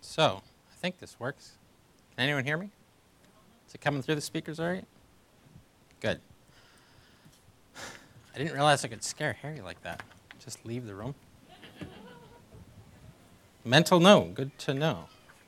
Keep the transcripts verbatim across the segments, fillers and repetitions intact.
So, I think this works. Can anyone hear me? Is it coming through the speakers all right? Good. I didn't realize I could scare Harry like that. Just leave the room. Mental note, good to know.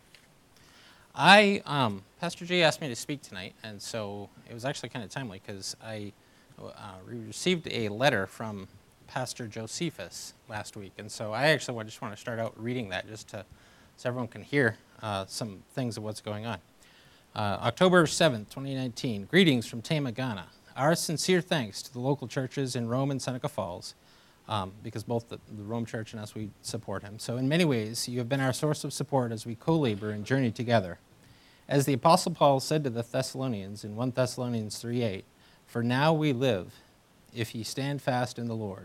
I, um, Pastor Jay asked me to speak tonight, and so it was actually kind of timely because I uh, received a letter from Pastor Josephus last week, and so I actually just want to start out reading that just to, so everyone can hear uh, some things of what's going on. Uh, October seventh, twenty nineteen, greetings from Tama, Ghana. Our sincere thanks to the local churches in Rome and Seneca Falls, um, because both the, the Rome Church and us, we support him. So in many ways, you have been our source of support as we co-labor and journey together. As the Apostle Paul said to the Thessalonians in First Thessalonians three eight, "For now we live, if ye stand fast in the Lord."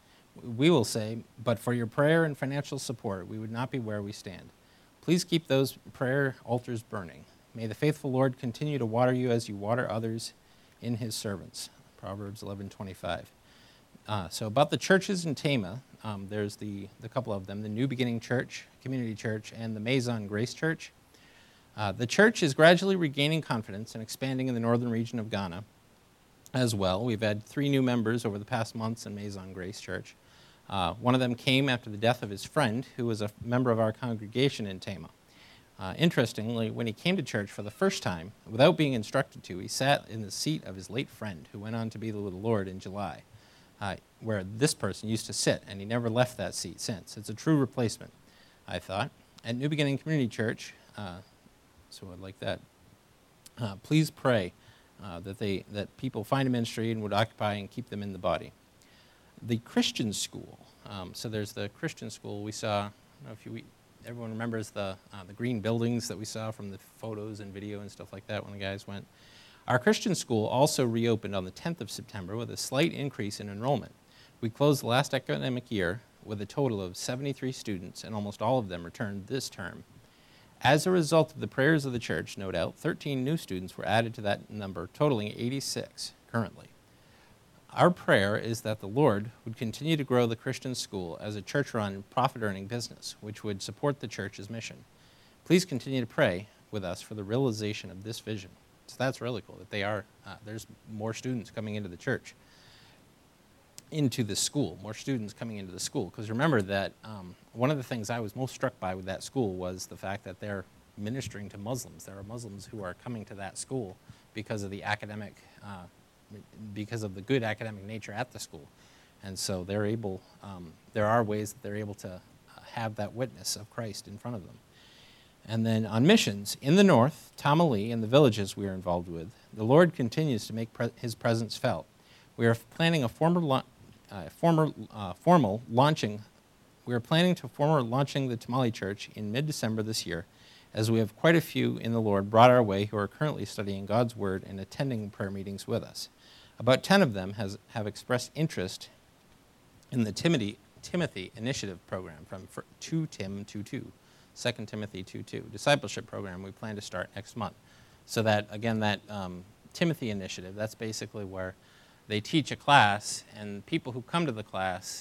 We will say, "But for your prayer and financial support, we would not be where we stand." Please keep those prayer altars burning. May the faithful Lord continue to water you as you water others in his servants. Proverbs eleven twenty-five. Uh, so about the churches in Tama, um, there's the, the couple of them, the New Beginning Church, Community Church, and the Maison Grace Church. Uh, the church is gradually regaining confidence and expanding in the northern region of Ghana as well. We've had three new members over the past months in Maison Grace Church. Uh, one of them came after the death of his friend, who was a member of our congregation in Tama. Uh, interestingly, when he came to church for the first time, without being instructed to, he sat in the seat of his late friend, who went on to be with the Lord in July, uh, where this person used to sit, and he never left that seat since. It's a true replacement, I thought. At New Beginning Community Church, uh, so I'd like that. Uh, please pray uh, that they that people find a ministry and would occupy and keep them in the body. The Christian school. Um, so there's the Christian school we saw. I don't know if you, everyone remembers the uh, the green buildings that we saw from the photos and video and stuff like that when the guys went. Our Christian school also reopened on the tenth of September with a slight increase in enrollment. We closed the last academic year with a total of seventy-three students, and almost all of them returned this term. As a result of the prayers of the church, no doubt, thirteen new students were added to that number, totaling eighty-six currently. Our prayer is that the Lord would continue to grow the Christian school as a church-run, profit-earning business, which would support the church's mission. Please continue to pray with us for the realization of this vision. So that's really cool, that they are, uh, there's more students coming into the church, into the school, more students coming into the school. Because remember that um, one of the things I was most struck by with that school was the fact that they're ministering to Muslims. There are Muslims who are coming to that school because of the academic uh, because of the good academic nature at the school. And so they're able, um, there are ways that they're able to uh, have that witness of Christ in front of them. And then on missions, in the north, Tamale and the villages we are involved with, the Lord continues to make pre- his presence felt. We are planning a former, lo- uh, former, uh, formal launching, we are planning to former launching the Tamale Church in mid-December this year, as we have quite a few in the Lord brought our way who are currently studying God's Word and attending prayer meetings with us. About ten of them has, have expressed interest in the Timothy, Timothy Initiative program from two Tim two two, Second Timothy two two, discipleship program we plan to start next month. So that, again, that um, Timothy Initiative, that's basically where they teach a class, and people who come to the class,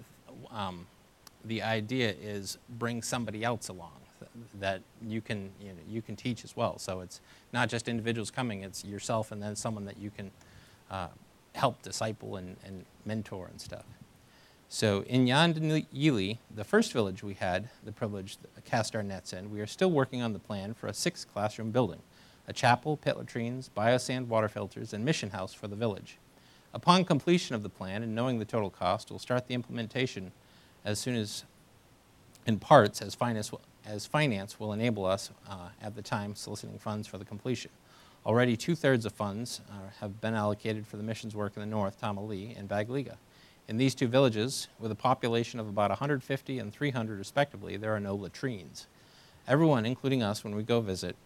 um, the idea is bring somebody else along that you can, you know, you can teach as well. So it's not just individuals coming, it's yourself and then someone that you can uh, help disciple and, and mentor and stuff. So in Yandanyili, the first village we had the privilege to cast our nets in, we are still working on the plan for a six classroom building, a chapel, pit latrines, biosand water filters, and mission house for the village. Upon completion of the plan and knowing the total cost, we'll start the implementation as soon as, in parts, as finance will, as finance will enable us uh, at the time soliciting funds for the completion. Already two-thirds of funds uh, have been allocated for the missions work in the north, Tamale and Bagliga. In these two villages, with a population of about one hundred fifty and three hundred respectively, there are no latrines. Everyone, including us, when we go visit,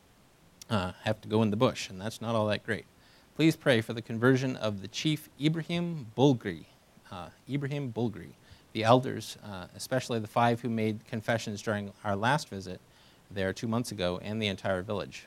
uh, have to go in the bush, and that's not all that great. Please pray for the conversion of the chief Ibrahim Bulgri, uh, Ibrahim Bulgri, the elders, uh, especially the five who made confessions during our last visit there two months ago, and the entire village.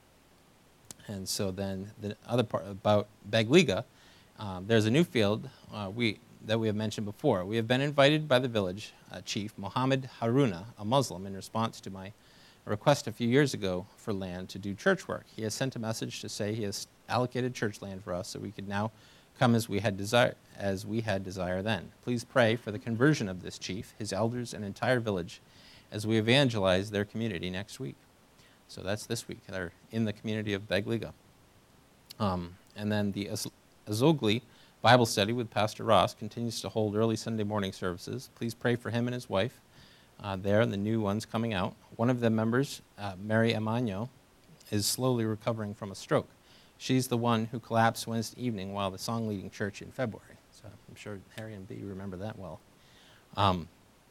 And so then the other part about Bagliga, um, there's a new field uh, we, that we have mentioned before. We have been invited by the village uh, chief, Mohammed Haruna, a Muslim, in response to my a request a few years ago for land to do church work. He has sent a message to say he has allocated church land for us so we could now come as we had desire, as we had desire then. Please pray for the conversion of this chief, his elders, and entire village as we evangelize their community next week. So that's this week. They're in the community of Begliga. Um, and then the Az- Azogli Bible study with Pastor Ross continues to hold early Sunday morning services. Please pray for him and his wife uh, there and the new ones coming out. One of the members, uh, Mary Amano, is slowly recovering from a stroke. She's the one who collapsed Wednesday evening while the song leading church in February. So I'm sure Harry and Bee remember that well. Um,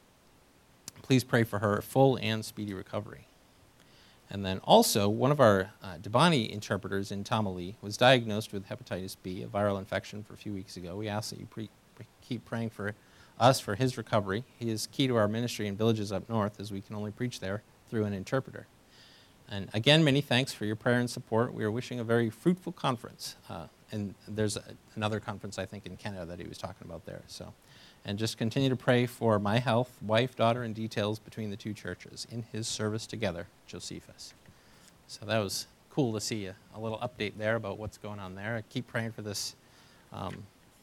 please pray for her full and speedy recovery. And then also, one of our uh, Debani interpreters in Tamale was diagnosed with hepatitis B, a viral infection, for a few weeks ago. We ask that you pre- pre- keep praying for us for his recovery. He is key to our ministry in villages up north, as we can only preach there through an interpreter. And again, many thanks for your prayer and support. We are wishing a very fruitful conference. Uh, and there's a, another conference, I think, in Canada that he was talking about there. So, and just continue to pray for my health, wife, daughter, and details between the two churches in his service together, Josephus. So that was cool to see a, a little update there about what's going on there. I keep praying for this, um,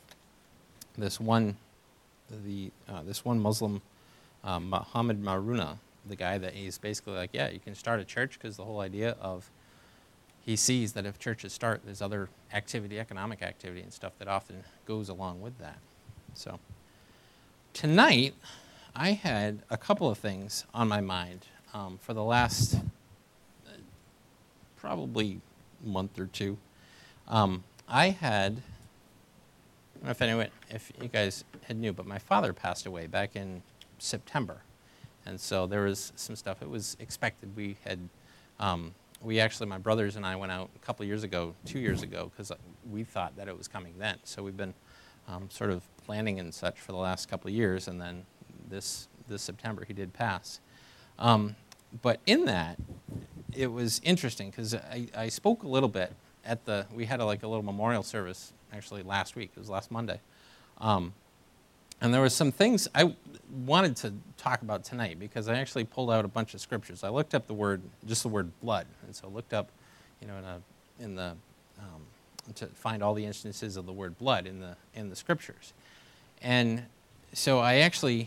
this one, the uh, this one Muslim, uh, Muhammad Maruna, the guy that he's basically like, yeah, you can start a church, because the whole idea of, he sees that if churches start, there's other activity, economic activity and stuff that often goes along with that. So tonight, I had a couple of things on my mind um, for the last uh, probably month or two. Um, I had, I don't know if anyone, if you guys had knew, but my father passed away back in September. And so there was some stuff. It was expected. We had, um, we actually, my brothers and I went out a couple of years ago, two years ago, because we thought that it was coming then. So we've been um, sort of planning and such for the last couple of years, and then this this September he did pass. Um, but in that, it was interesting because I, I spoke a little bit at the, we had a, like a little memorial service actually last week. It was last Monday. Um, And there were some things I wanted to talk about tonight, because I actually pulled out a bunch of scriptures. I looked up the word, just the word blood, and so I looked up, you know, in, a, in the um, to find all the instances of the word blood in the in the scriptures, and so I actually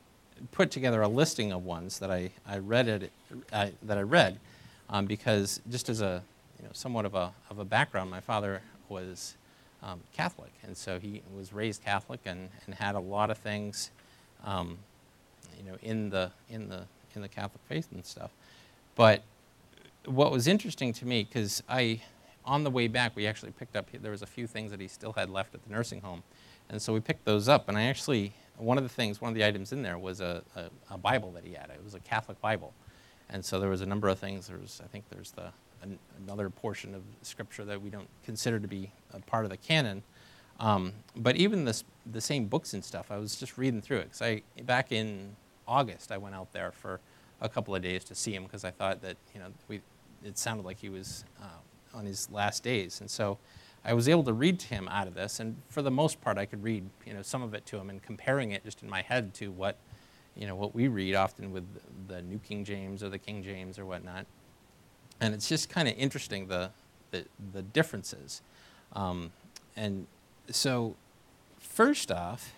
put together a listing of ones that I I read it I, that I read, um, because just as a you know somewhat of a of a background, my father was Um, Catholic, and so he was raised Catholic and, and had a lot of things, um, you know, in the in the in the Catholic faith and stuff. But what was interesting to me, because I, on the way back, we actually picked up, there was a few things that he still had left at the nursing home, and so we picked those up. And I actually, one of the things, one of the items in there was a, a, a Bible that he had. It was a Catholic Bible, and so there was a number of things. There was, I think, there's the An, another portion of scripture that we don't consider to be a part of the canon. Um, but even this, the same books and stuff, I was just reading through it. Because I, back in August, I went out there for a couple of days to see him, because I thought that, you know, we, it sounded like he was uh, on his last days. And so I was able to read to him out of this. And for the most part, I could read, you know, some of it to him, and comparing it just in my head to what, you know, what we read often with the New King James or the King James or whatnot. And it's just kind of interesting, the, the, the differences. Um, and so first off,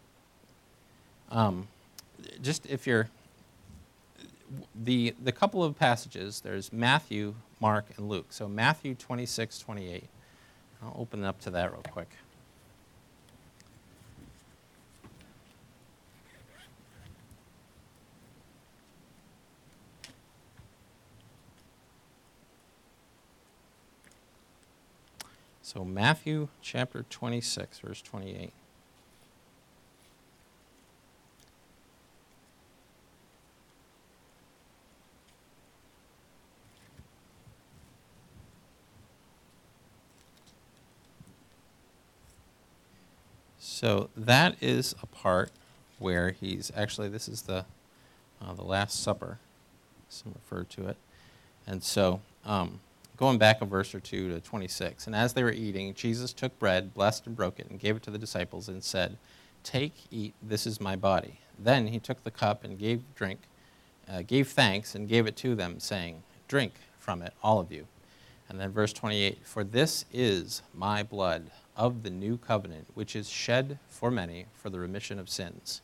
um, just if you're, the, the couple of passages, there's Matthew, Mark, and Luke. So Matthew twenty-six, twenty-eight. I'll open up to that real quick. So Matthew chapter twenty-six, verse twenty-eight. So that is a part where he's actually, this is the uh, the Last Supper, some refer to it. And so, um, going back a verse or two to twenty-six, and as they were eating, Jesus took bread, blessed and broke it, and gave it to the disciples and said, "Take, eat, this is my body." Then he took the cup and gave drink, uh, gave thanks and gave it to them, saying, "Drink from it, all of you." And then verse twenty-eight, "For this is my blood of the new covenant, which is shed for many for the remission of sins."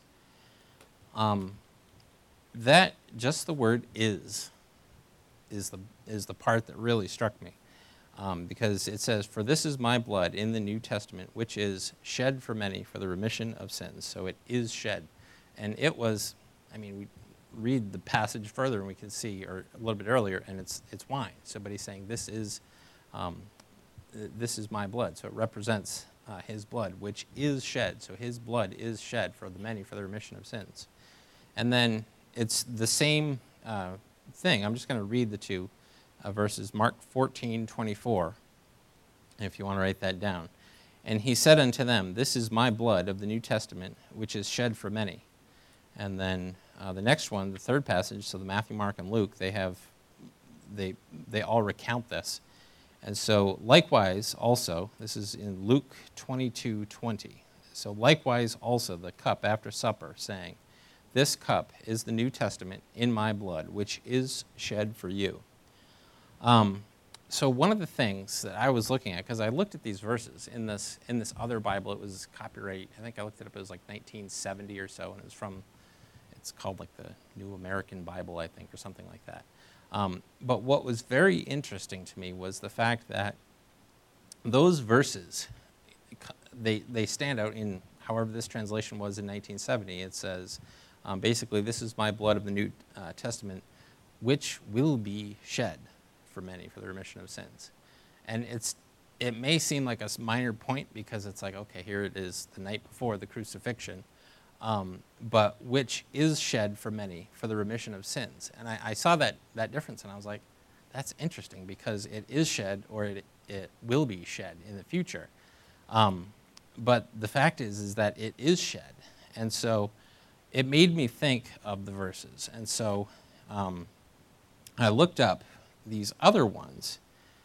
Um, that, just the word "is," is the, is the part that really struck me. Um, because it says, "For this is my blood in the New Testament, which is shed for many for the remission of sins." So it is shed. And it was, I mean, we read the passage further and we can see, or a little bit earlier, and it's it's wine. So, but he's saying, this is, um, this is my blood. So it represents uh, his blood, which is shed. So his blood is shed for the many for the remission of sins. And then it's the same uh, thing. I'm just going to read the two Uh, verses, Mark fourteen twenty-four, if you want to write that down. "And he said unto them, This is my blood of the New Testament, which is shed for many." And then uh, the next one, the third passage, so the Matthew, Mark, and Luke, they have, they they all recount this. And so likewise also, this is in Luke twenty-two twenty. "So likewise also the cup after supper, saying, This cup is the New Testament in my blood, which is shed for you." Um, so one of the things that I was looking at, because I looked at these verses in this in this other Bible, it was copyright, I think I looked it up, it was like nineteen seventy or so, and it was from, it's called like the New American Bible, I think, or something like that. Um, but what was very interesting to me was the fact that those verses, they, they stand out in, however this translation was in nineteen seventy. It says, um, basically, "This is my blood of the New uh, Testament, which will be shed for many for the remission of sins." And it's it may seem like a minor point because it's like, okay, here it is the night before the crucifixion, um, but which is shed for many for the remission of sins. And I, I saw that that difference, and I was like, that's interesting because it is shed, or it it will be shed in the future. Um, but the fact is is that it is shed, and so it made me think of the verses. And so um, I looked up these other ones,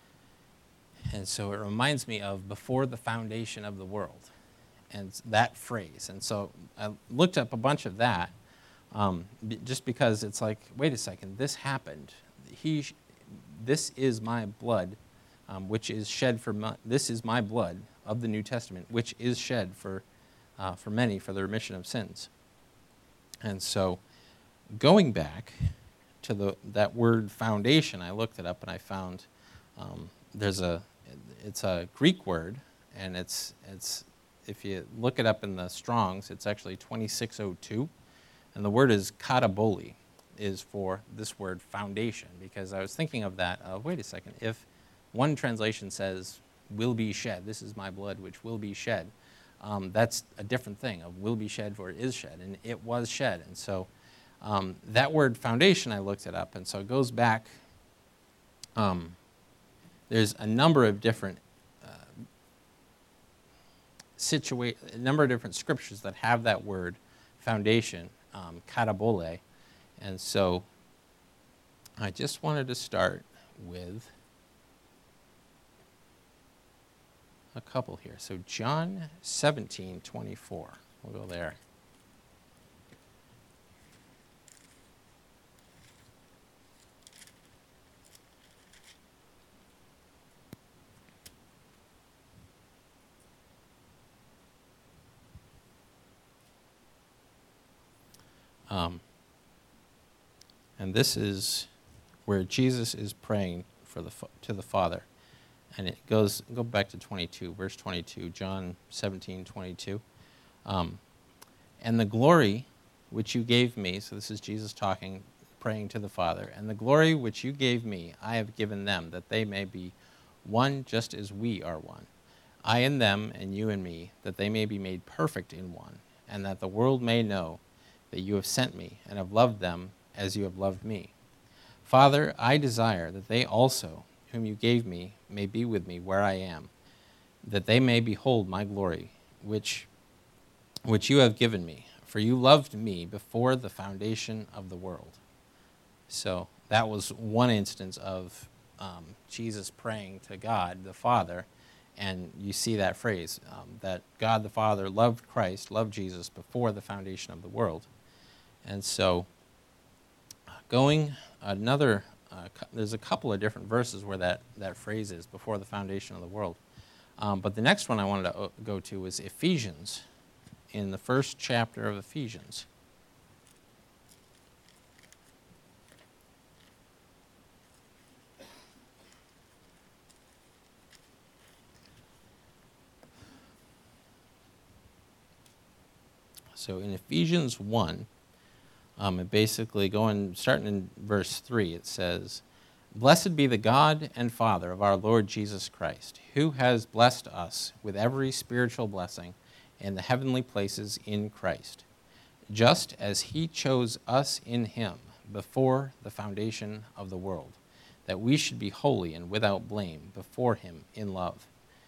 and so it reminds me of "before the foundation of the world," and that phrase. And so I looked up a bunch of that, um, b- just because it's like, wait a second, this happened. He, sh- this is my blood, um, which is shed for. My, this is my blood of the New Testament, which is shed for, uh, for many for the remission of sins. And so, going back to the that word "foundation," I looked it up and I found um, there's a it's a Greek word, and it's it's if you look it up in the Strong's, it's actually twenty-six oh two, and the word is kataboli, is for this word "foundation," because I was thinking of that. Uh, wait a second, if one translation says "will be shed," this is my blood which will be shed, um, that's a different thing. Of "will be shed" for "is shed," and it was shed, and so. Um, that word "foundation," I looked it up, and so it goes back. Um, there's a number of different uh, situa- a number of different scriptures that have that word "foundation," um, katabole, and so I just wanted to start with a couple here. So John seventeen twenty-four. We'll go there. Um, and this is where Jesus is praying for the to the Father, and it goes go back to twenty-two, verse twenty-two, John seventeen twenty-two. Um, "And the glory which you gave me," so this is Jesus talking, praying to the Father, "and the glory which you gave me, I have given them, that they may be one, just as we are one. I in them, and you in me, that they may be made perfect in one, and that the world may know that you have sent me, and have loved them as you have loved me. Father, I desire that they also, whom you gave me, may be with me where I am, that they may behold my glory, which, which you have given me. For you loved me before the foundation of the world." So that was one instance of um, Jesus praying to God the Father, and you see that phrase, um, that God the Father loved Christ, loved Jesus before the foundation of the world. And so going another, uh, cou- there's a couple of different verses where that, that phrase is, before the foundation of the world. Um, but the next one I wanted to o- go to was Ephesians, in the first chapter of Ephesians. So in Ephesians one, um, it basically going, starting in verse three, it says, "Blessed be the God and Father of our Lord Jesus Christ, who has blessed us with every spiritual blessing in the heavenly places in Christ, just as he chose us in him before the foundation of the world, that we should be holy and without blame before him in love."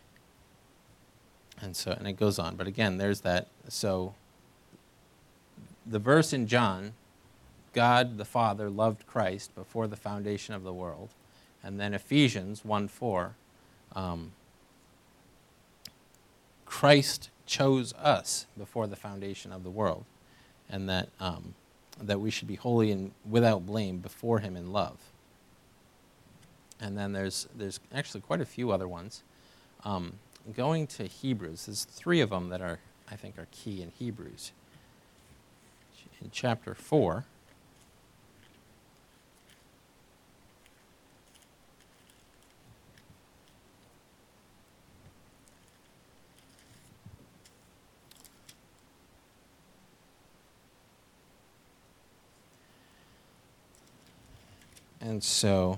And so, and it goes on, but again, there's that, so the verse in John, God the Father loved Christ before the foundation of the world. And then Ephesians one four, um, Christ chose us before the foundation of the world, and that, um, that we should be holy and without blame before him in love. And then there's, there's actually quite a few other ones. Um, going to Hebrews, there's three of them that are, I think, are key in Hebrews. In chapter four, and so,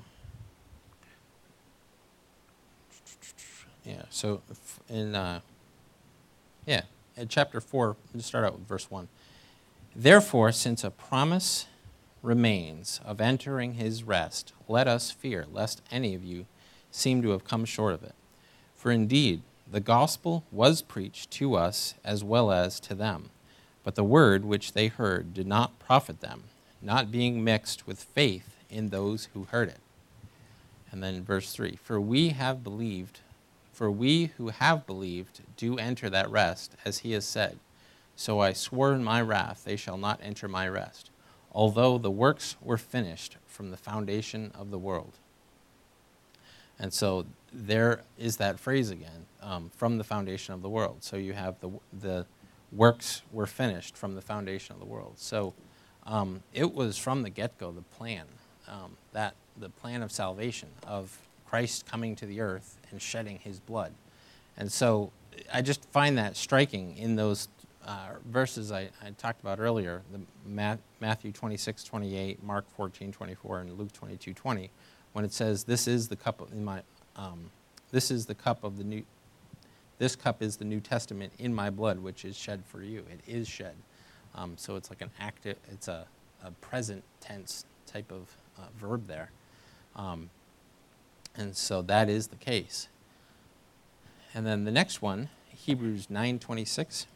yeah, so in, uh, yeah, in chapter four, let's start out with verse one. "Therefore, since a promise remains of entering his rest, let us fear, lest any of you seem to have come short of it. For indeed, the gospel was preached to us as well as to them, but the word which they heard did not profit them, not being mixed with faith in those who heard it." And then verse three, "For we have believed, for we who have believed do enter that rest, as he has said, so I swore in my wrath, they shall not enter my rest, although the works were finished from the foundation of the world." And so there is that phrase again, um, from the foundation of the world. So you have the, the works were finished from the foundation of the world. So um, it was from the get-go the plan, um, that the plan of salvation, of Christ coming to the earth and shedding his blood. And so I just find that striking in those uh, verses I, I talked about earlier, the Matt, Matthew twenty-six twenty-eight, Mark fourteen twenty-four, and Luke twenty-two twenty, when it says, "This is the cup of in my, um, this is the cup of the new, this cup is the New Testament in my blood, which is shed for you." It is shed, um, so it's like an active, it's a, a present tense type of uh, verb there, um, and so that is the case. And then the next one, Hebrews nine twenty-six.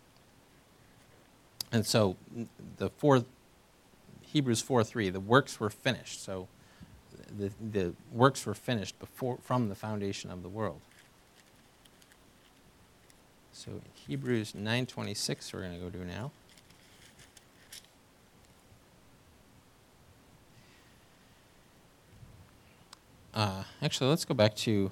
And so the four, Hebrews four three, the works were finished. So the, the works were finished before, from the foundation of the world. So Hebrews nine twenty-six we're going to go to now. Uh, actually, let's go back to,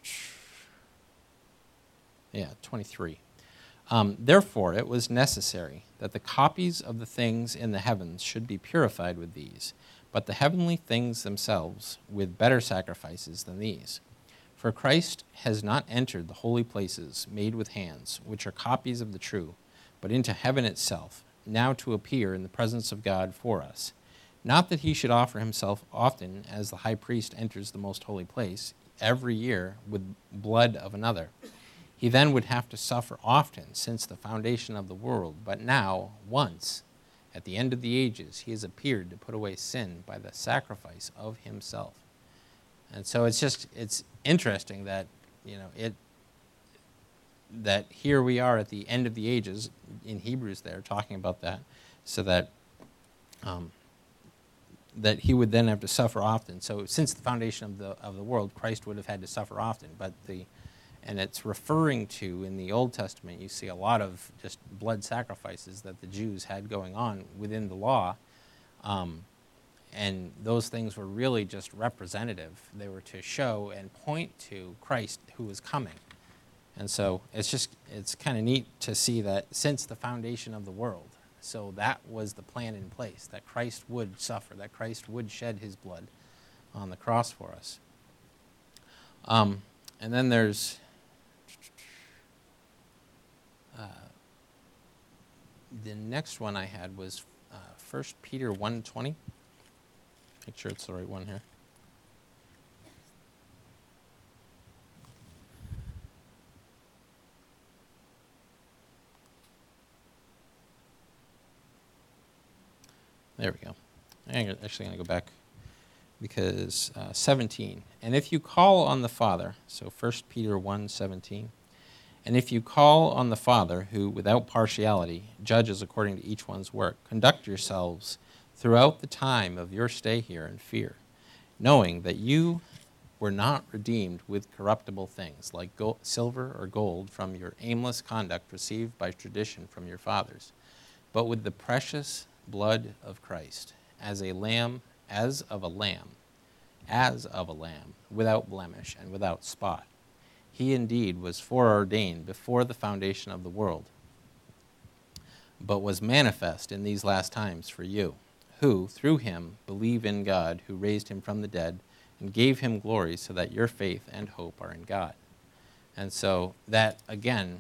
yeah, twenty-three. Um, "Therefore it was necessary that the copies of the things in the heavens should be purified with these, but the heavenly things themselves with better sacrifices than these. For Christ has not entered the holy places made with hands, which are copies of the true, but into heaven itself, now to appear in the presence of God for us. Not that he should offer himself often, as the high priest enters the most holy place every year with blood of another. He then would have to suffer often since the foundation of the world, but now, once, at the end of the ages, he has appeared to put away sin by the sacrifice of himself." And so it's just, it's interesting that, you know, it, that here we are at the end of the ages, in Hebrews there, talking about that, so that, um, that he would then have to suffer often. So since the foundation of the, of the world, Christ would have had to suffer often, but the, and it's referring to, in the Old Testament, you see a lot of just blood sacrifices that the Jews had going on within the law. Um, and those things were really just representative. They were to show and point to Christ who was coming. And so it's just, it's kind of neat to see that since the foundation of the world, so that was the plan in place, that Christ would suffer, that Christ would shed his blood on the cross for us. Um, and then there's uh, the next one I had was uh, First Peter one twenty. Make sure it's the right one here. There we go. I'm actually going to go back because uh, seventeen. And if you call on the Father, so First Peter one seventeen, and if you call on the Father, who without partiality judges according to each one's work, conduct yourselves throughout the time of your stay here in fear, knowing that you were not redeemed with corruptible things like gold, silver or gold from your aimless conduct received by tradition from your fathers, but with the precious blood of Christ, as a lamb, as of a lamb, as of a lamb, without blemish and without spot. He indeed was foreordained before the foundation of the world, but was manifest in these last times for you, who, through him, believe in God, who raised him from the dead and gave him glory, so that your faith and hope are in God. And so that, again,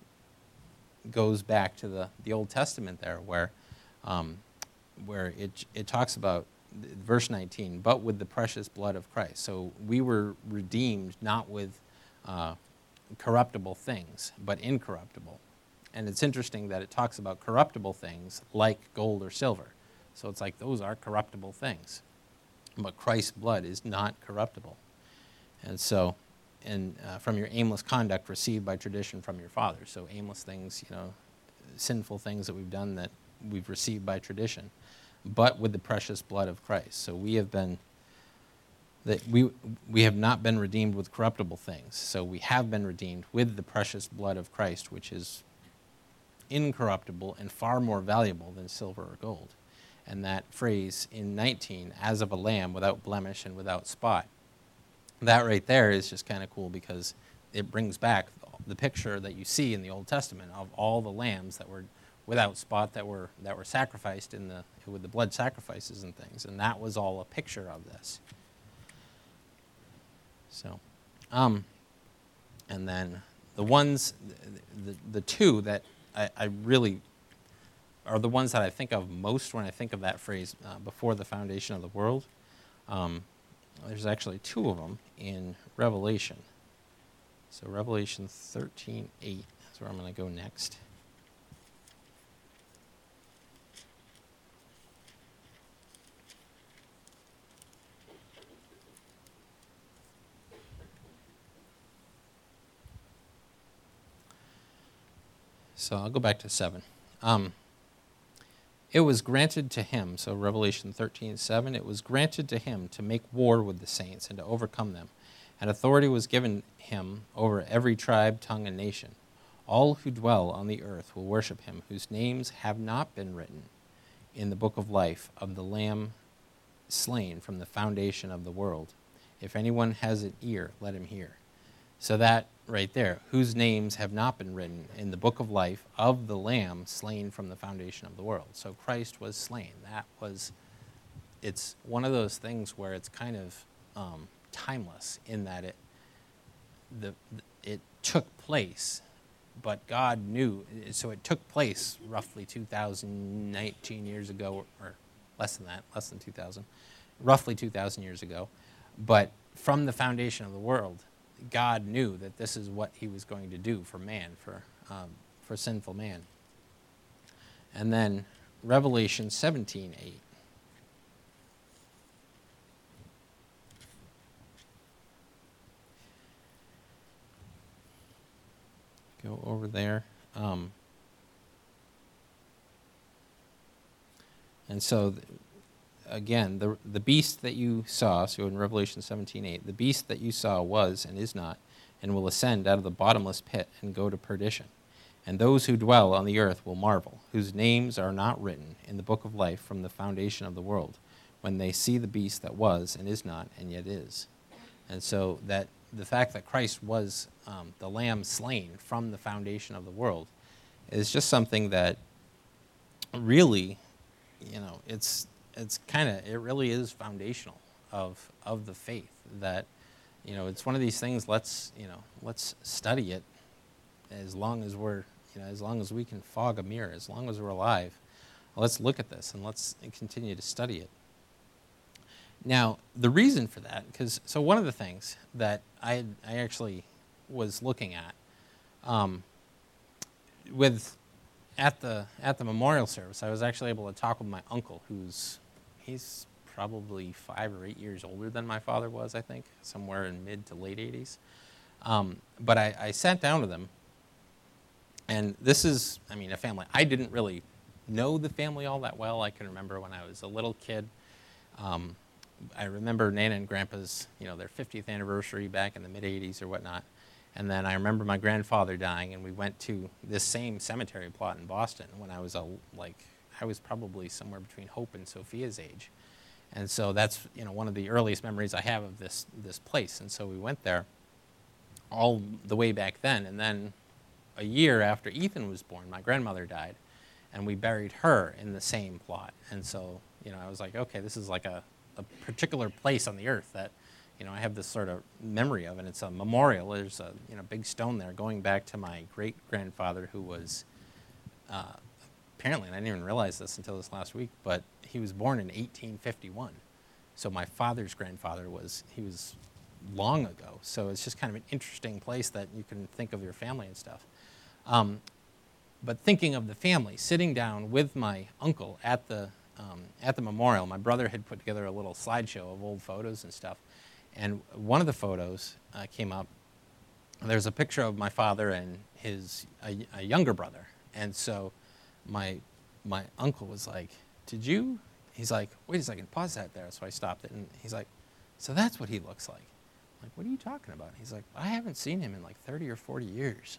goes back to the, the Old Testament there, where Um, where it it talks about verse nineteen, but with the precious blood of Christ. So we were redeemed not with uh, corruptible things, but incorruptible. And it's interesting that it talks about corruptible things like gold or silver. So it's like those are corruptible things, but Christ's blood is not corruptible. And so, and uh, from your aimless conduct received by tradition from your fathers. So aimless things, you know, sinful things that we've done that we've received by tradition, but with the precious blood of Christ. So we have been, that we we have not been redeemed with corruptible things. So we have been redeemed with the precious blood of Christ, which is incorruptible and far more valuable than silver or gold. And that phrase in nineteen, as of a lamb without blemish and without spot, that right there is just kind of cool because it brings back the picture that you see in the Old Testament of all the lambs that were without spot that were that were sacrificed in the with the blood sacrifices and things, and that was all a picture of this. So, um, and then the ones, the the, the two that I, I really are the ones that I think of most when I think of that phrase, uh, before the foundation of the world. Um, there's actually two of them in Revelation. So Revelation thirteen eight is where I'm going to go next. So I'll go back to seven. Um, it was granted to him, so Revelation thirteen seven, it was granted to him to make war with the saints and to overcome them. And authority was given him over every tribe, tongue, and nation. All who dwell on the earth will worship him, whose names have not been written in the book of life of the Lamb slain from the foundation of the world. If anyone has an ear, let him hear. So that right there, whose names have not been written in the book of life of the Lamb slain from the foundation of the world. So Christ was slain. That was, it's one of those things where it's kind of um, timeless in that it, the it took place, but God knew. So it took place roughly two thousand nineteen years ago, or less than that, less than two thousand, roughly two thousand years ago. But from the foundation of the world, God knew that this is what he was going to do for man, for um, for sinful man. And then Revelation seventeen eight. Go over there. Um, and so, th- again, the the beast that you saw, so in Revelation seventeen eight, the beast that you saw was and is not, and will ascend out of the bottomless pit and go to perdition. And those who dwell on the earth will marvel, whose names are not written in the book of life from the foundation of the world, when they see the beast that was and is not and yet is. And so that the fact that Christ was um, the lamb slain from the foundation of the world is just something that really, you know, it's it's kind of, it really is foundational of of the faith, that, you know, it's one of these things, let's, you know, let's study it as long as we're, you know, as long as we can fog a mirror, as long as we're alive. Let's look at this and let's continue to study it. Now, the reason for that, because, so one of the things that I had, I actually was looking at um, with, at the at the memorial service, I was actually able to talk with my uncle, who's, he's probably five or eight years older than my father was, I think, somewhere in mid to late eighties. Um, but I, I sat down with him, and this is, I mean, a family. I didn't really know the family all that well. I can remember when I was a little kid. Um, I remember Nana and Grandpa's, you know, their fiftieth anniversary back in the mid eighties or whatnot. And then I remember my grandfather dying, and we went to this same cemetery plot in Boston when I was a, like, I was probably somewhere between Hope and Sophia's age. And so that's, you know, one of the earliest memories I have of this this place. And so we went there all the way back then. And then a year after Ethan was born, my grandmother died, and we buried her in the same plot. And so, you know, I was like, okay, this is like a, a particular place on the earth that, you know, I have this sort of memory of, and it's a memorial. There's a, you know, big stone there going back to my great-grandfather, who was, uh, apparently, and I didn't even realize this until this last week, but he was born in eighteen fifty-one. So my father's grandfather was, he was long ago. So it's just kind of an interesting place that you can think of your family and stuff. Um, but thinking of the family, sitting down with my uncle at the um, at the memorial, my brother had put together a little slideshow of old photos and stuff. And one of the photos uh, came up. There's a picture of my father and his a, a younger brother. And so my my uncle was like, did you? He's like, wait a second, pause that there. So I stopped it, and he's like, so that's what he looks like. I'm like, what are you talking about? He's like, I haven't seen him in like thirty or forty years.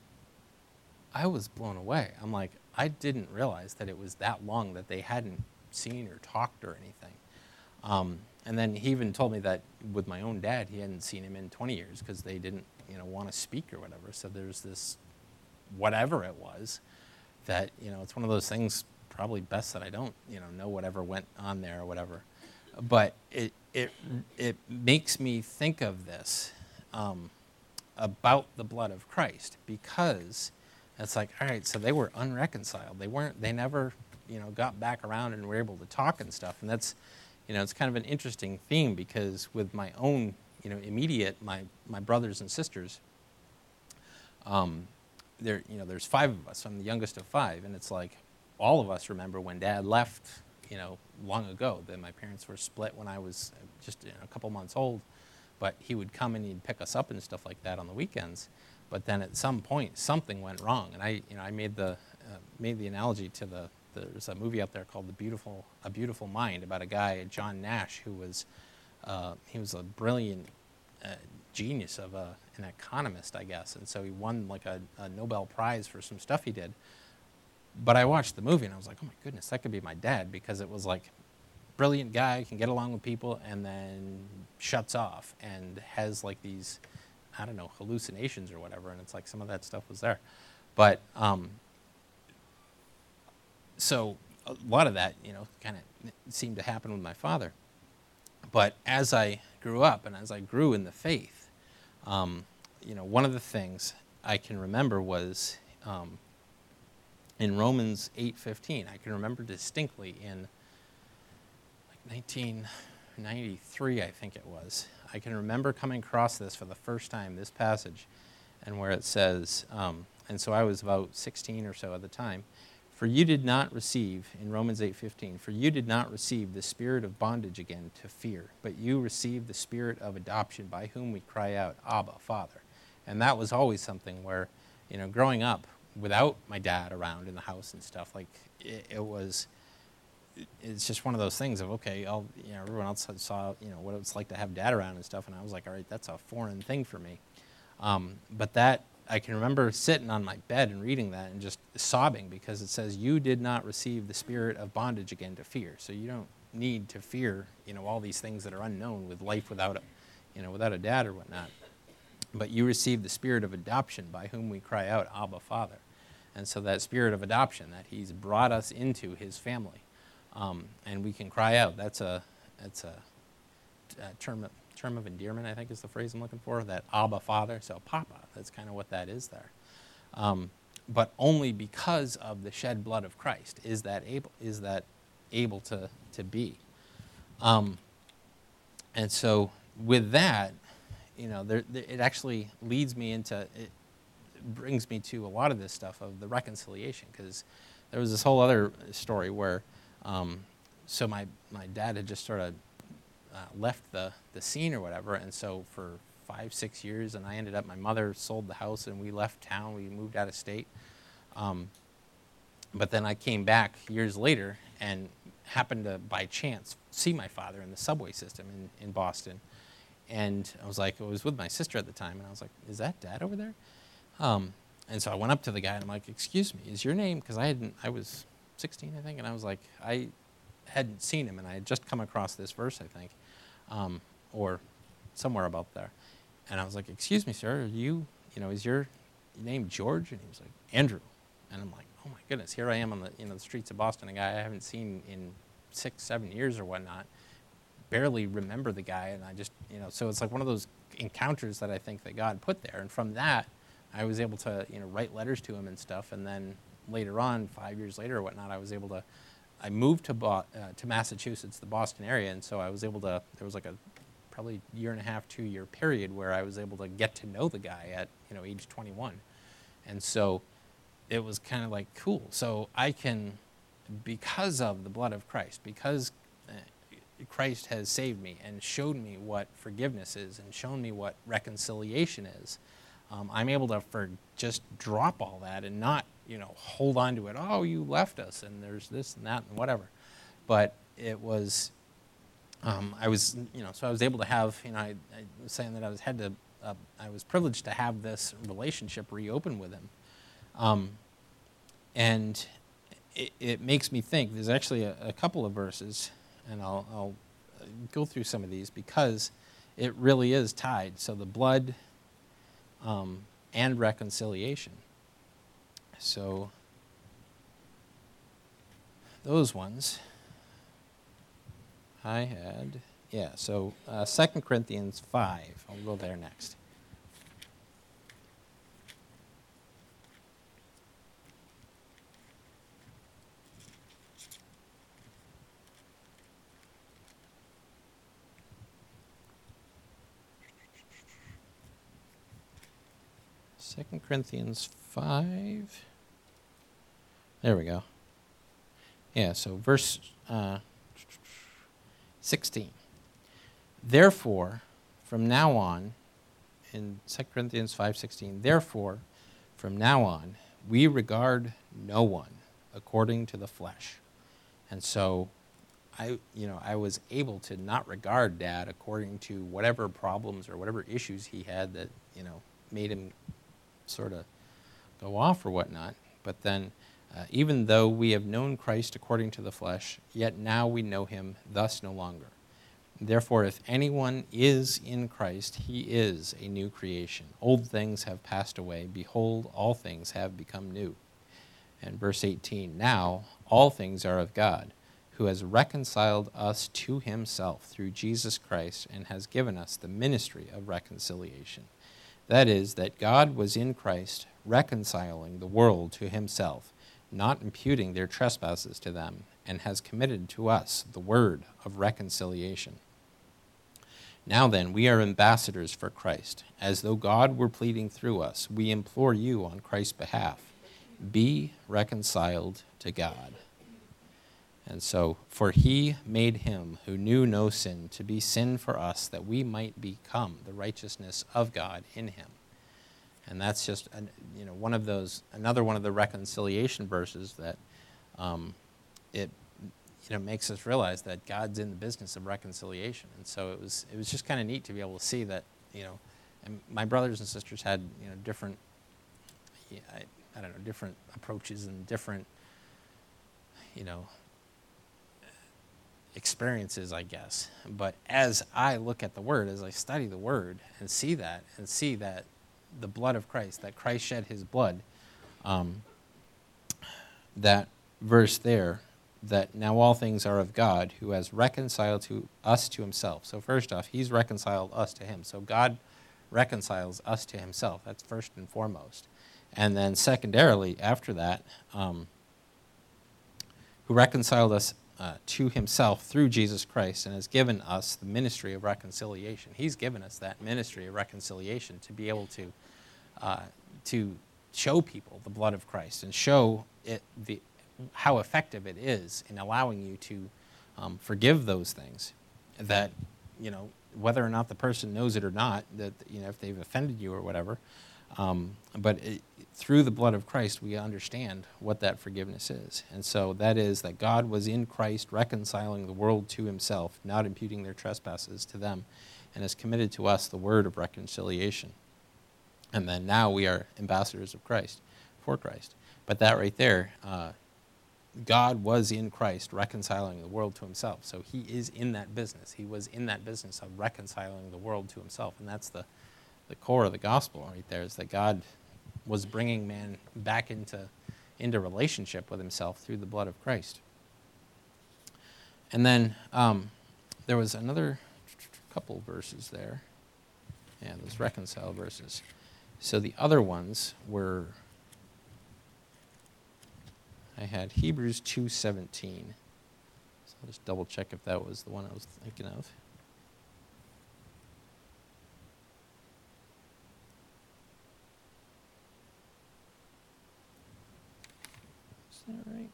I was blown away. I'm like, I didn't realize that it was that long that they hadn't seen or talked or anything. Um, and then he even told me that with my own dad, he hadn't seen him in twenty years because they didn't, you know, want to speak or whatever. So there's this, whatever it was, that, you know, it's one of those things, probably best that I don't, you know, know whatever went on there or whatever. But it it it makes me think of this um, about the blood of Christ, because it's like, all right, so they were unreconciled. They weren't, they never, you know, got back around and were able to talk and stuff. And that's, you know, it's kind of an interesting theme, because with my own, you know, immediate, my my brothers and sisters, um, there, you know, there's five of us. I'm the youngest of five, and it's like, all of us remember when Dad left, you know, long ago. That my parents were split when I was just, you know, a couple months old, but he would come and he'd pick us up and stuff like that on the weekends. But then at some point, something went wrong, and I, you know, I made the uh, made the analogy to the. There's a movie out there called The Beautiful A Beautiful Mind, about a guy, John Nash, who was uh, he was a brilliant uh, genius of a, an economist, I guess, and so he won like a, a Nobel Prize for some stuff he did. But I watched the movie and I was like, oh my goodness, that could be my dad, because it was like, brilliant guy, can get along with people, and then shuts off and has like these, I don't know, hallucinations or whatever, and it's like some of that stuff was there. But um, so a lot of that, you know, kind of seemed to happen with my father. But as I grew up and as I grew in the faith, um, you know, one of the things I can remember was um, in Romans eight fifteen. I can remember distinctly in like nineteen ninety-three, I think it was. I can remember coming across this for the first time, this passage, and where it says, um, and so I was about sixteen or so at the time, for you did not receive, in Romans eight fifteen, for you did not receive the spirit of bondage again to fear, but you received the spirit of adoption, by whom we cry out, Abba, Father. And that was always something where, you know, growing up without my dad around in the house and stuff, like it, it was, it's just one of those things of, okay, I'll, you know, everyone else had saw, you know, what it's like to have dad around and stuff, and I was like, all right, that's a foreign thing for me. Um, but that, I can remember sitting on my bed and reading that and just sobbing, because it says, you did not receive the spirit of bondage again to fear. So you don't, need to fear, you know, all these things that are unknown with life without a, you know, without a dad or whatnot. But you received the spirit of adoption by whom we cry out, Abba, Father. And so that spirit of adoption, that he's brought us into his family, um, and we can cry out. That's a that's a, a term of, term of endearment, I think is the phrase I'm looking for. That Abba, Father. So Papa. That's kind of what that is there. Um, but only because of the shed blood of Christ is that able is that able to to be. Um, and so with that, you know, there, there, it actually leads me into it. Brings me to a lot of this stuff of the reconciliation, because there was this whole other story where um, so my, my dad had just sort of uh, left the, the scene or whatever, and so for five, six years, and I ended up, my mother sold the house and we left town, we moved out of state. Um, but then I came back years later and happened to, by chance, see my father in the subway system in, in Boston. And I was like, I was with my sister at the time, and I was like, is that Dad over there? Um, and so I went up to the guy, and I'm like, excuse me, is your name, because I hadn't, I was sixteen, I think, and I was like, I hadn't seen him, and I had just come across this verse, I think, um, or somewhere about there. And I was like, excuse me, sir, are you, you know, is your name George? And he was like, Andrew. And I'm like, oh my goodness, here I am on the, you know, the streets of Boston, a guy I haven't seen in six, seven years or whatnot, barely remember the guy, and I just, you know, so it's like one of those encounters that I think that God put there, and from that, I was able to, you know, write letters to him and stuff, and then later on, five years later or whatnot, I was able to, I moved to Bo- uh, to Massachusetts, the Boston area, and so I was able to, there was like a probably year and a half, two year period where I was able to get to know the guy at, you know, age twenty-one. And so it was kind of like, cool. So I can, because of the blood of Christ, because uh, Christ has saved me and showed me what forgiveness is and shown me what reconciliation is, Um, I'm able to for just drop all that and not, you know, hold on to it. Oh, you left us, and there's this and that and whatever. But it was, um, I was, you know, so I was able to have, you know, I, I was saying that I was had to, uh, I was privileged to have this relationship reopen with him, um, and it, it makes me think. There's actually a, a couple of verses, and I'll, I'll go through some of these because it really is tied. So the blood. Um, and reconciliation. So those ones I had, yeah, so uh, Second Corinthians five, I'll go there next. Second Corinthians five. There we go. Yeah, so verse uh, sixteen. Therefore, from now on, in Second Corinthians five sixteen, therefore, from now on, we regard no one according to the flesh. And so I, you know, I was able to not regard Dad according to whatever problems or whatever issues he had that, you know, made him sort of go off or whatnot. But then, uh, even though we have known Christ according to the flesh, yet now we know him thus no longer. Therefore, if anyone is in Christ, he is a new creation. Old things have passed away. Behold, all things have become new. And verse eighteen, now all things are of God, who has reconciled us to himself through Jesus Christ and has given us the ministry of reconciliation. That is, that God was in Christ reconciling the world to himself, not imputing their trespasses to them, and has committed to us the word of reconciliation. Now then, we are ambassadors for Christ. As though God were pleading through us, we implore you on Christ's behalf, be reconciled to God. And so, for he made him who knew no sin to be sin for us, that we might become the righteousness of God in him. And that's just, you know, one of those, another one of the reconciliation verses that um, it, you know, makes us realize that God's in the business of reconciliation. And so it was, it was just kind of neat to be able to see that, you know, and my brothers and sisters had, you know, different, yeah, I, I don't know, different approaches and different, you know, experiences, I guess. But as I look at the Word, as I study the Word and see that, and see that the blood of Christ, that Christ shed his blood, um, that verse there, that now all things are of God, who has reconciled to us to himself. So first off, he's reconciled us to him. So God reconciles us to himself. That's first and foremost. And then secondarily, after that, um, who reconciled us uh, to himself through Jesus Christ and has given us the ministry of reconciliation. He's given us that ministry of reconciliation to be able to uh, to show people the blood of Christ and show it the how effective it is in allowing you to um, forgive those things that, you know, whether or not the person knows it or not, that, you know, if they've offended you or whatever. Um, but it, through the blood of Christ, we understand what that forgiveness is. And so that is that God was in Christ reconciling the world to himself, not imputing their trespasses to them, and has committed to us the word of reconciliation. And then now we are ambassadors of Christ, for Christ. But that right there, uh, God was in Christ reconciling the world to himself. So he is in that business. He was in that business of reconciling the world to himself. And that's the, the core of the gospel right there, is that God was bringing man back into, into relationship with himself through the blood of Christ. And then um, there was another couple verses there. Yeah, those reconcile verses. So the other ones were, I had Hebrews two seventeen. So I'll just double check if that was the one I was thinking of. Is that right?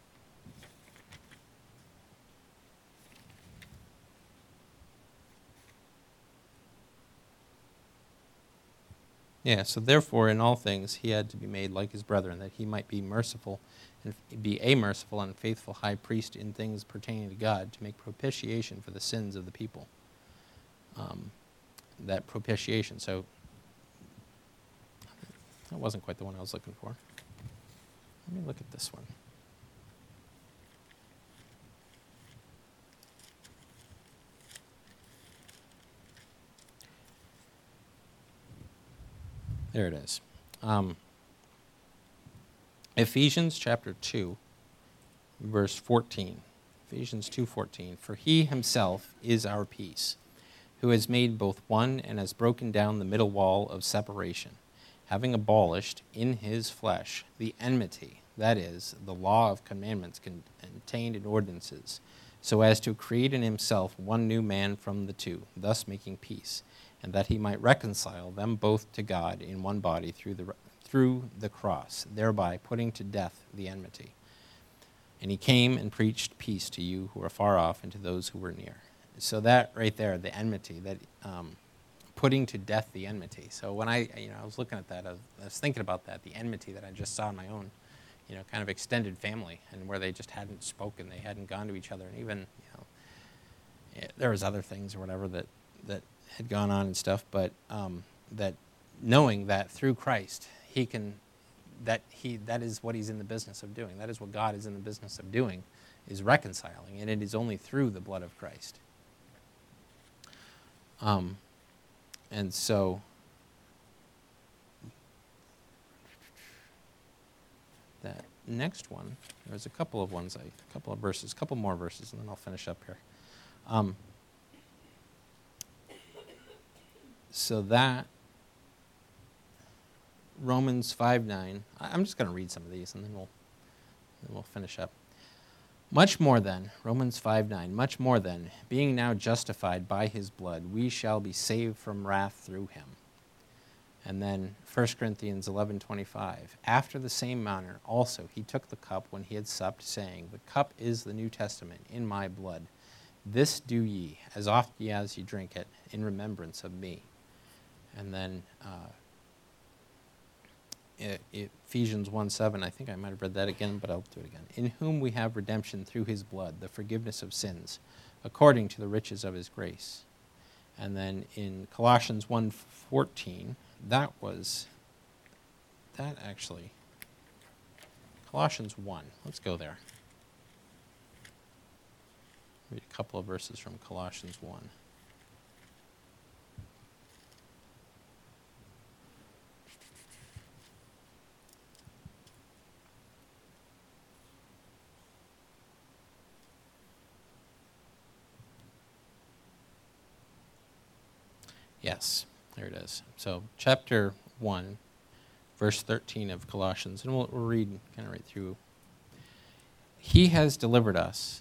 Yeah, so therefore in all things he had to be made like his brethren, that he might be merciful and be a merciful and faithful high priest in things pertaining to God, to make propitiation for the sins of the people. Um, that propitiation. So that wasn't quite the one I was looking for. Let me look at this one. There it is. Um, Ephesians chapter two, verse fourteen. Ephesians two fourteen. For he himself is our peace, who has made both one and has broken down the middle wall of separation, having abolished in his flesh the enmity, that is, the law of commandments contained in ordinances, so as to create in himself one new man from the two, thus making peace, and that he might reconcile them both to God in one body through the through the cross, thereby putting to death the enmity. And he came and preached peace to you who are far off and to those who were near. So that right there, the enmity, that um, putting to death the enmity. So when I, you know, I was looking at that, I was, I was thinking about that, the enmity that I just saw in my own, you know, kind of extended family, and where they just hadn't spoken, they hadn't gone to each other, and even, you know, yeah, there was other things or whatever that that had gone on and stuff, but um, that knowing that through Christ, he can, that he, that is what he's in the business of doing. That is what God is in the business of doing, is reconciling, and it is only through the blood of Christ. Um, and so, that next one, there's a couple of ones, I, a couple of verses, a couple more verses, and then I'll finish up here. Um, so that, Romans five nine, I'm just going to read some of these, and then we'll, then we'll finish up. Much more then, Romans five nine, much more then, being now justified by his blood, we shall be saved from wrath through him. And then First Corinthians eleven twenty-five, after the same manner also he took the cup when he had supped, saying, the cup is the New Testament in my blood. This do ye, as oft ye as ye drink it, in remembrance of me. And then uh, Ephesians one seven, I think I might have read that again, but I'll do it again. In whom we have redemption through his blood, the forgiveness of sins, according to the riches of his grace. And then in Colossians one fourteen, that was, that actually, Colossians one, let's go there. read a couple of verses from Colossians one. Yes, there it is. So chapter one, verse thirteen of Colossians, and we'll, we'll read kind of right through. He has delivered us.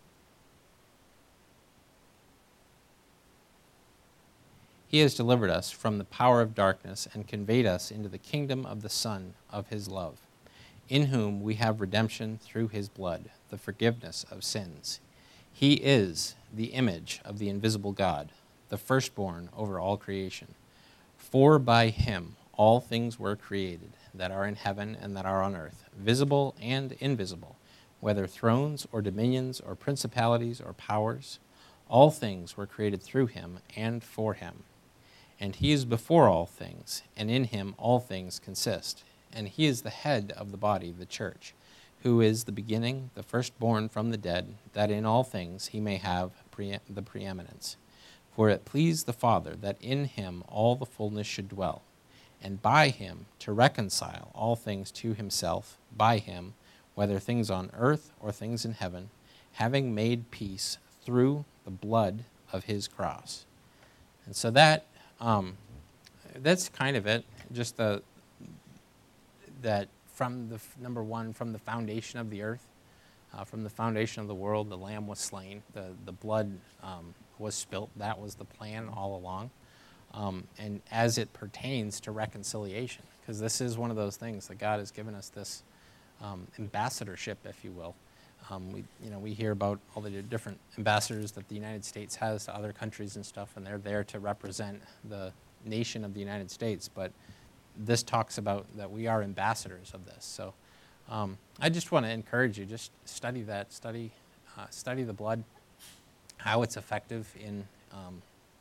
He has delivered us from the power of darkness and conveyed us into the kingdom of the Son of his love, in whom we have redemption through his blood, the forgiveness of sins. He is the image of the invisible God, the firstborn over all creation. For by him all things were created, that are in heaven and that are on earth, visible and invisible, whether thrones or dominions or principalities or powers. All things were created through him and for him. And he is before all things, and in him all things consist. And he is the head of the body, the church, who is the beginning, the firstborn from the dead, that in all things he may have pre- the preeminence. For it pleased the Father that in him all the fullness should dwell, and by him to reconcile all things to himself, by him, whether things on earth or things in heaven, having made peace through the blood of his cross. And so that um, that's kind of it. Just the that from the number one, from the foundation of the earth, uh, from the foundation of the world, the Lamb was slain. The the blood um, was spilt. That was the plan all along. Um, and as it pertains to reconciliation, because this is one of those things that God has given us this um, ambassadorship, if you will. Um, we, you know, we hear about all the different ambassadors that the United States has to other countries and stuff, and they're there to represent the nation of the United States. But this talks about that we are ambassadors of this. So um, I just want to encourage you, just study that, study, uh, study the blood, how it's effective in um,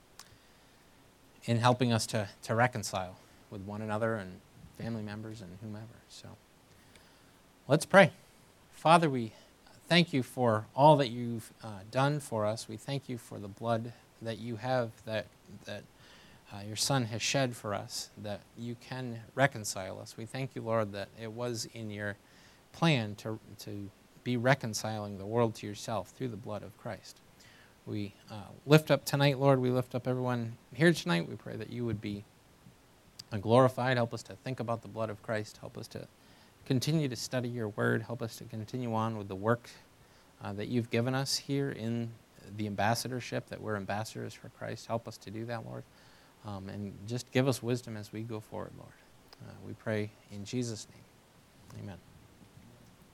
in helping us to, to reconcile with one another and family members and whomever. So let's pray. Father, we thank you for all that you've uh, done for us. We thank you for the blood that you have, that that uh, your Son has shed for us, that you can reconcile us. We thank you, Lord, that it was in your plan to to be reconciling the world to yourself through the blood of Christ. We uh, lift up tonight, Lord, we lift up everyone here tonight. We pray that you would be glorified. Help us to think about the blood of Christ. Help us to continue to study your word. Help us to continue on with the work uh, that you've given us here in the ambassadorship, that we're ambassadors for Christ. Help us to do that, Lord. Um, and just give us wisdom as we go forward, Lord. Uh, we pray in Jesus' name. Amen.